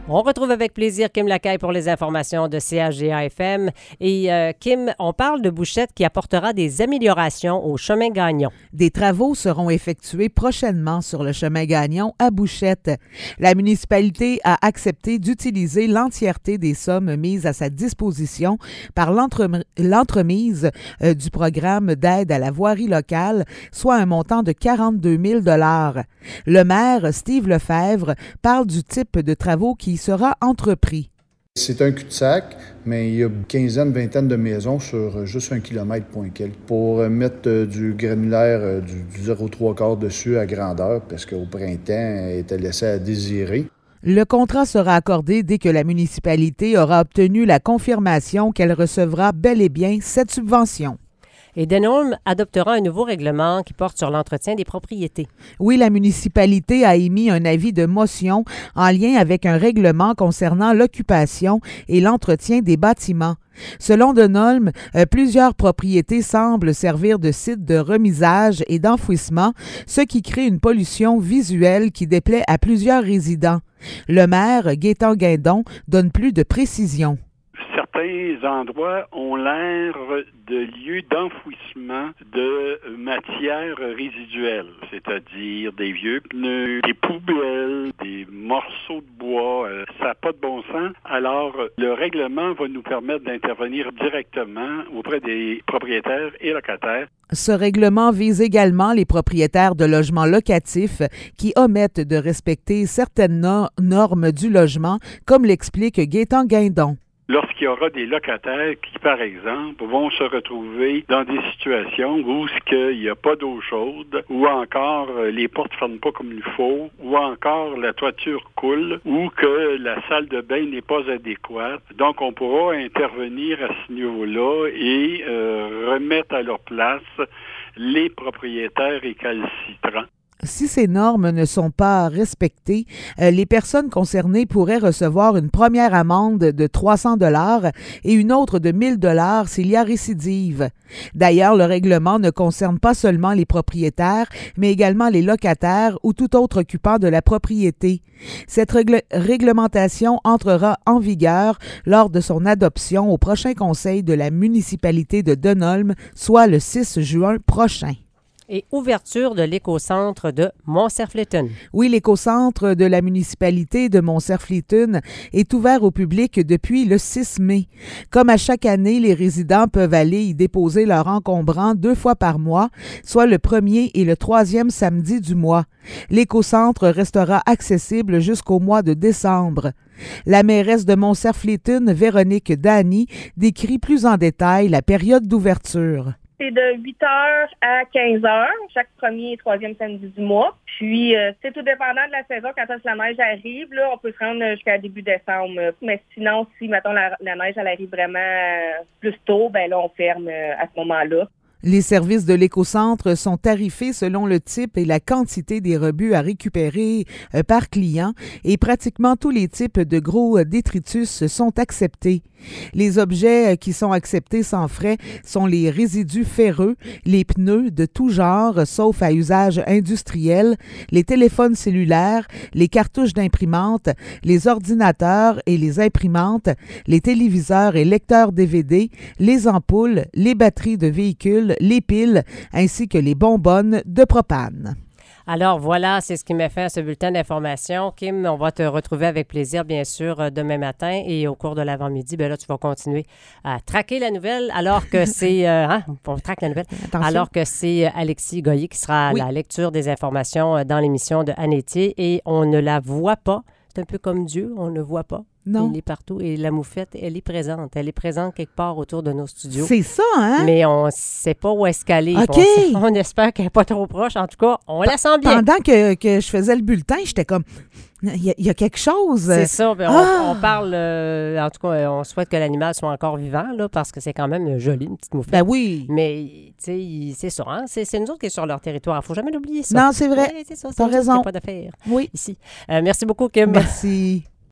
On retrouve avec plaisir Kim Lacaille pour les informations de CHGA-FM. Et Kim, on parle de Bouchette qui apportera des améliorations au chemin Gagnon. Des travaux seront effectués prochainement sur le chemin Gagnon à Bouchette. La municipalité a accepté d'utiliser l'entièreté des sommes mises à sa disposition par l'entremise du programme d'aide à la voirie locale, soit un montant de 42 000 $. Le maire, Steve Lefebvre, parle du type de travaux qui sera entrepris. C'est un cul-de-sac, mais il y a une quinzaine, vingtaine de maisons sur juste 1 kilomètre point quelques. Pour mettre du granulaire du 0,3 dessus à grandeur, parce qu'au printemps, elle était laissée à désirer. Le contrat sera accordé dès que la municipalité aura obtenu la confirmation qu'elle recevra bel et bien cette subvention. Et Denholm adoptera un nouveau règlement qui porte sur l'entretien des propriétés. Oui, la municipalité a émis un avis de motion en lien avec un règlement concernant l'occupation et l'entretien des bâtiments. Selon Denholm, plusieurs propriétés semblent servir de sites de remisage et d'enfouissement, ce qui crée une pollution visuelle qui déplaît à plusieurs résidents. Le maire, Gaétan Guindon, donne plus de précisions. Certains endroits ont l'air de lieux d'enfouissement de matières résiduelles, c'est-à-dire des vieux pneus, des poubelles, des morceaux de bois. Ça n'a pas de bon sens. Alors, le règlement va nous permettre d'intervenir directement auprès des propriétaires et locataires. Ce règlement vise également les propriétaires de logements locatifs qui omettent de respecter certaines normes du logement, comme l'explique Gaétan Guindon. Lorsqu'il y aura des locataires qui, par exemple, vont se retrouver dans des situations où il n'y a pas d'eau chaude, ou encore les portes ne ferment pas comme il faut, ou encore la toiture coule, ou que la salle de bain n'est pas adéquate. Donc, on pourra intervenir à ce niveau-là et remettre à leur place les propriétaires récalcitrants. Si ces normes ne sont pas respectées, les personnes concernées pourraient recevoir une première amende de 300 $ et une autre de 1 000 $ s'il y a récidive. D'ailleurs, le règlement ne concerne pas seulement les propriétaires, mais également les locataires ou tout autre occupant de la propriété. Cette réglementation entrera en vigueur lors de son adoption au prochain conseil de la municipalité de Denholm, soit le 6 juin prochain. Et ouverture de l'écocentre de Montserfleton. Oui, l'écocentre de la municipalité de Montserfleton est ouvert au public depuis le 6 mai. Comme à chaque année, les résidents peuvent aller y déposer leur encombrant 2 fois par mois, soit le 1er et le 3e samedi du mois. L'écocentre restera accessible jusqu'au mois de décembre. La mairesse de Montserfleton, Véronique Dany, décrit plus en détail la période d'ouverture. C'est de 8h à 15h, chaque premier et troisième samedi du mois. Puis, c'est tout dépendant de la saison. Quand la neige arrive, là, on peut se rendre jusqu'à début décembre. Mais sinon, si, mettons, la neige, elle arrive vraiment plus tôt, ben là, on ferme à ce moment-là. Les services de l'écocentre sont tarifés selon le type et la quantité des rebuts à récupérer par client et pratiquement tous les types de gros détritus sont acceptés. Les objets qui sont acceptés sans frais sont les résidus ferreux, les pneus de tout genre, sauf à usage industriel, les téléphones cellulaires, les cartouches d'imprimante, les ordinateurs et les imprimantes, les téléviseurs et lecteurs DVD, les ampoules, les batteries de véhicules, les piles, ainsi que les bonbonnes de propane. Alors voilà, c'est ce qui m'a fait à ce bulletin d'information. Kim, on va te retrouver avec plaisir, bien sûr, demain matin et au cours de l'avant-midi. Bien là, tu vas continuer à traquer la nouvelle alors que c'est... on traque la nouvelle. Attention. Alors que c'est Alexis Goyer qui sera à la lecture des informations dans l'émission de Anne Etier et on ne la voit pas. C'est un peu comme Dieu, on ne le voit pas. Non. Il est partout. Et la moufette, elle est présente. Elle est présente quelque part autour de nos studios. C'est ça, hein? Mais on ne sait pas où est-ce qu'elle est. OK. On espère qu'elle n'est pas trop proche. En tout cas, on la sent bien. Pendant que je faisais le bulletin, j'étais comme... Il y a quelque chose. C'est ça. On parle... en tout cas, on souhaite que l'animal soit encore vivant, là, parce que c'est quand même joli, une petite moufette. Ben oui. Mais, tu sais, c'est ça. Hein? C'est nous autres qui sommes sur leur territoire. Il ne faut jamais l'oublier, ça. Non, c'est vrai. Ouais, c'est ça. T'as raison. Pas d'affaires oui. Ici. Merci beaucoup, Kim. Merci.